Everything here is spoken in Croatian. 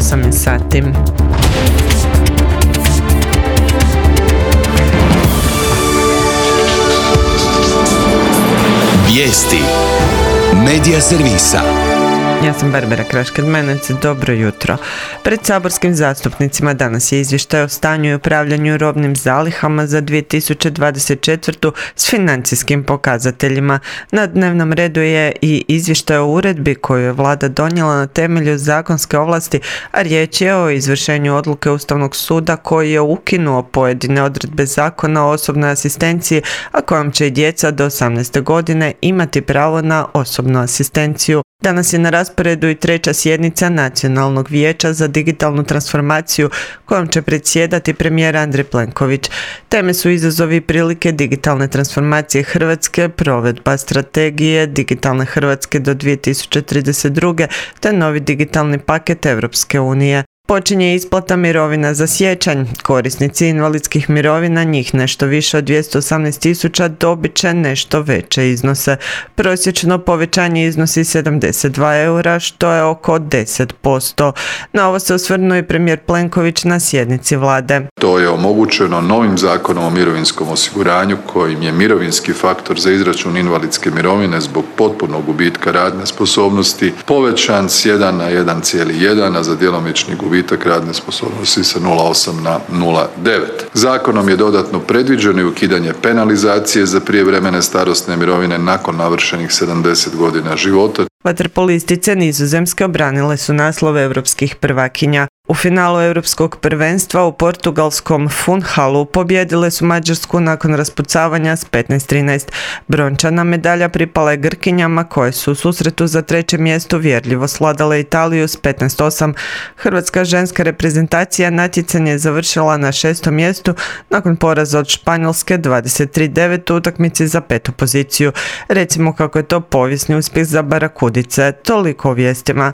8 sati. Vijesti Medija servisa. Ja sam Barbara Kraškad-Menec, dobro jutro. Pred saborskim zastupnicima danas je izvještaj o stanju i upravljanju robnim zalihama za 2024. s financijskim pokazateljima. Na dnevnom redu je i izvještaj o uredbi koju je vlada donijela na temelju zakonske ovlasti, a riječ je o izvršenju odluke Ustavnog suda koji je ukinuo pojedine odredbe zakona o osobnoj asistenciji, a kojom će i djeca do 18. godine imati pravo na osobnu asistenciju. Danas je na rasporedu i treća sjednica Nacionalnog vijeća za digitalnu transformaciju kojom će predsjedati premijer Andrej Plenković. Teme su izazovi i prilike digitalne transformacije Hrvatske, provedba strategije digitalne Hrvatske do 2032. te novi digitalni paket Europske unije. Počinje isplata mirovina za siječanj. Korisnici invalidskih mirovina, njih nešto više od 218.000, dobit će nešto veće iznose. Prosječno povećanje iznosi 72 eura, što je oko 10%. Na ovo se osvrnuo i premijer Plenković na sjednici vlade. To je omogućeno novim zakonom o mirovinskom osiguranju kojim je mirovinski faktor za izračun invalidske mirovine zbog potpunog gubitka radne sposobnosti povećan s 1 na 1,1, a za djelomični gubitak radne sposobnosti sa 0,8 na 0,9. Zakonom je dodatno predviđeno i ukidanje penalizacije za prijevremene starosne mirovine nakon navršenih 70 godina života. Vaterpolistice Nizozemske obranile su naslov europskih prvakinja. U finalu europskog prvenstva u portugalskom Funchalu pobijedile su Mađarsku nakon raspucavanja s 15-13. Brončana medalja pripala je Grkinjama koje su u susretu za treće mjesto vjerljivo sladale Italiju s 15-8. Hrvatska ženska reprezentacija natjecanje je završila na 6. mjestu nakon poraza od Španjolske 23-9 u utakmici za 5. poziciju. Recimo kako je to povijesni uspjeh za Barakudice. Toliko o vijestima.